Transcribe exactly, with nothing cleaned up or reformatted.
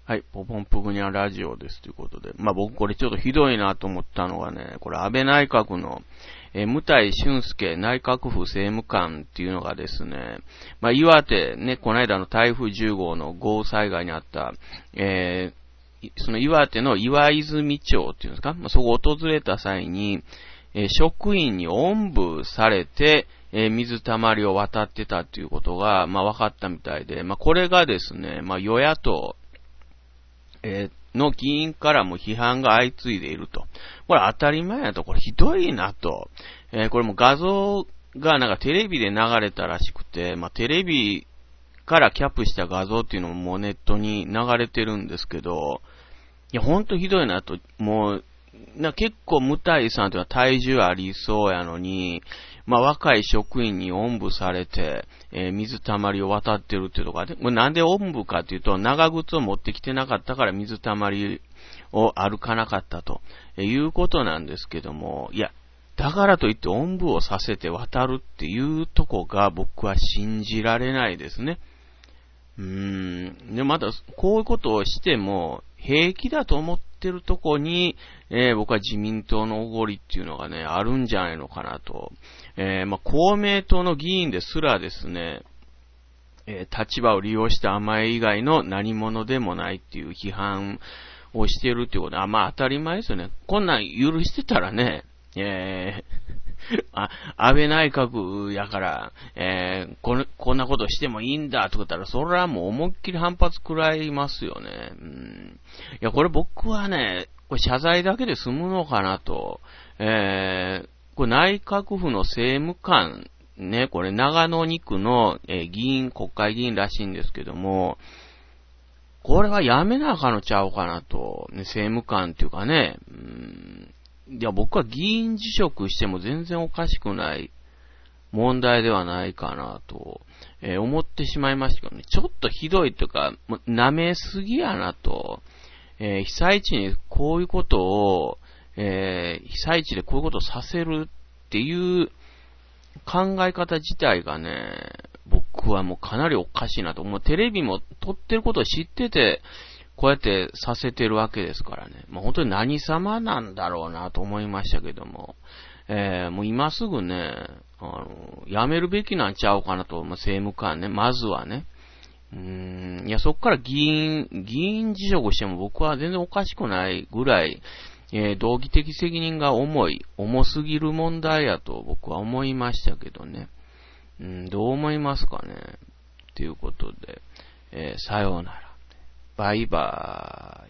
はい、ポポンプグニャラジオですということで。まあ僕これちょっとひどいなと思ったのがね、これ安倍内閣の、えー、務台俊介内閣府政務官っていうのがですね、まあ岩手ね、この間の台風じゅうごうの豪雨災害にあった、えー、その岩手の岩泉町っていうんですか、まあ、そこを訪れた際に、えー、職員におんぶされて、えー、水たまりを渡ってたっていうことが、まあ分かったみたいで、まあこれがですね、まあ与野党、えー、の議員からも批判が相次いでいると。これ当たり前やと、これひどいなと。えー、これも画像がなんかテレビで流れたらしくて、まあ、テレビからキャップした画像っていうのももうネットに流れてるんですけど、いや、ほんとひどいなと。もう、な結構無体さんというのは体重ありそうやのに、まあ若い職員におんぶされて、えー、水たまりを渡ってるっていうところで、これなんでおんぶかっていうと、長靴を持ってきてなかったから水たまりを歩かなかったということなんですけども、いや、だからといっておんぶをさせて渡るっていうとこが僕は信じられないですね。うーん。で、またこういうことをしても平気だと思ってるとこに、えー、僕は自民党のおごりっていうのがね、あるんじゃないのかなと。えー、まあ、公明党の議員ですらですね、えー、立場を利用した甘え以外の何者でもないっていう批判をしているっていうことは、まあ当たり前ですよね。こんなん許してたらね、えー、あ、安倍内閣やから、えー、こ, こんなことしてもいいんだとか言ったら、それはもう思いっきり反発食らいますよね。うん、いや、これ僕はね、これ謝罪だけで済むのかなと。えー、これ内閣府の政務官、ね、これ長野に区の、えー、議員、国会議員らしいんですけども、これはやめなあかんのちゃうかなと。ね、政務官っていうかね、うん、いや、僕は議員辞職しても全然おかしくない問題ではないかなと、えー、思ってしまいましたけどね。ちょっとひどいというか、舐めすぎやなと。えー、被災地にこういうことを、えー、被災地でこういうことをさせるっていう考え方自体がね、僕はもうかなりおかしいなと。もうテレビも撮ってることを知ってて、こうやってさせてるわけですからね。まあ、本当に何様なんだろうなと思いましたけども、えー、もう今すぐね、あの、やめるべきなんちゃうかなと、まあ、政務官ね、まずはね。うーん、いや、そっから議員、議員辞職しても僕は全然おかしくないぐらい、えー、道義的責任が重い、重すぎる問題やと僕は思いましたけどね。うん、どう思いますかね。ということで、えー、さようなら。バイバーイ。